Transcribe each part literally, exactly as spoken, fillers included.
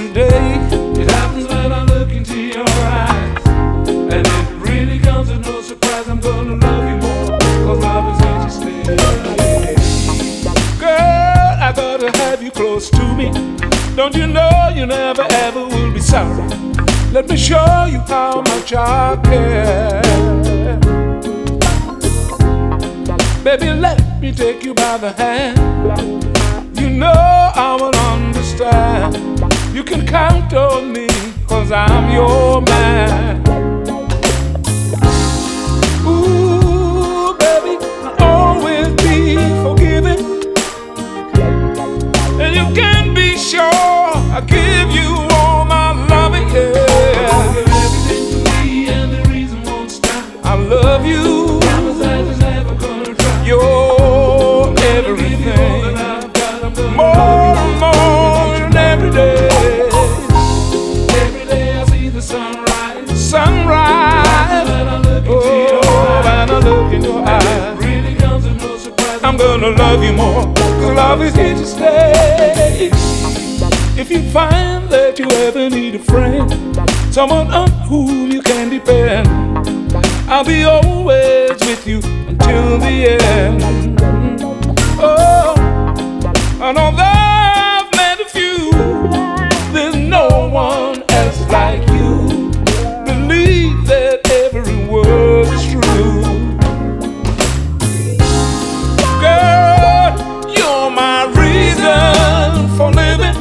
every day. It happens when I look into your eyes, and it really comes as no surprise. I'm gonna love you more, cause love is here to stay. Girl, I gotta have you close to me. Don't you know you never ever will be sorry? Let me show you how much I care. Baby, let me take you by the hand. You know I will understand. You can count on me, cause I'm your man. Ooh, baby, I'll always be forgiving, and you can be sure I'll give you all my loving, yeah. Everything to me and the reason won't stop. I love you. Promise that is never gonna drop. You're everything. More and more than every day. Every day I see the sunrise. Sunrise. Oh, when I look in your eyes, really comes as no surprise. I'm gonna love you more, cause love is here to stay. If you find that you ever need a friend, someone on whom you can depend, I'll be always with you until the end. Oh, and although I've met a few, there's no one else like you. Believe that every word is true. Girl, you're my reason for living,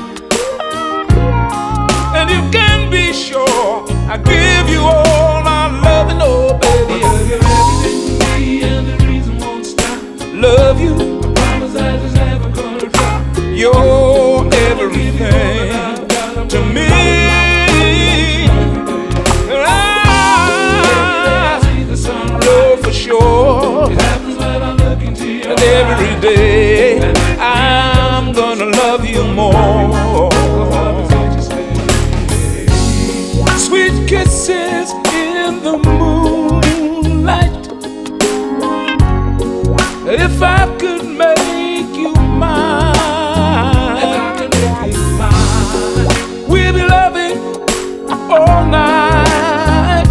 and you can be sure I give you all my loving, oh baby. Everything to me and the reason won't stop. Love you. I promise that it's never gonna drop. You're everything to me. I see the sun know for sure. It happens when I look into your eyes. And every day I'm gonna love you more. Sweet kisses in the moonlight. If I could make you mine, if I could make you mine, we'll be loving all night.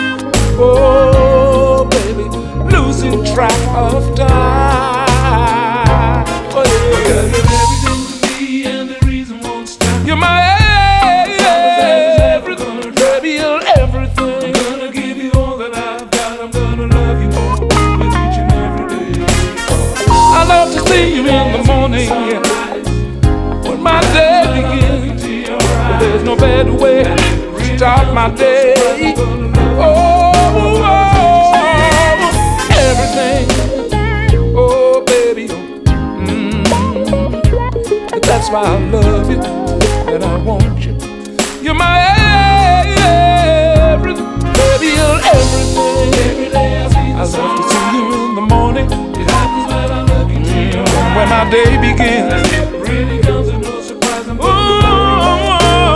Oh, baby, losing track of time. Oh, yeah. You're everything to me, and the reason won't stop. You're my everything, baby, you're everything. I'm gonna give you all that I've got. I'm gonna love you more with each and every day. I love to see you in the morning, when my day begins. But there's no better way to start my day. Oh, oh, everything. Oh, baby. Mm. That's why I love you, and I want you. You're my everything, baby, you're everything. Every day I see the sun. I love to see you in the morning. It happens when I look into mm, your eyes. When my day begins, it really comes as no surprise. I'm oh,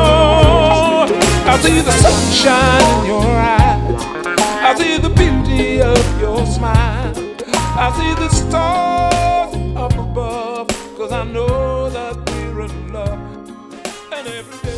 I see the sunshine in your eyes. I see the beauty of your smile. I see the stars up above, cause I know that we're in love. And every day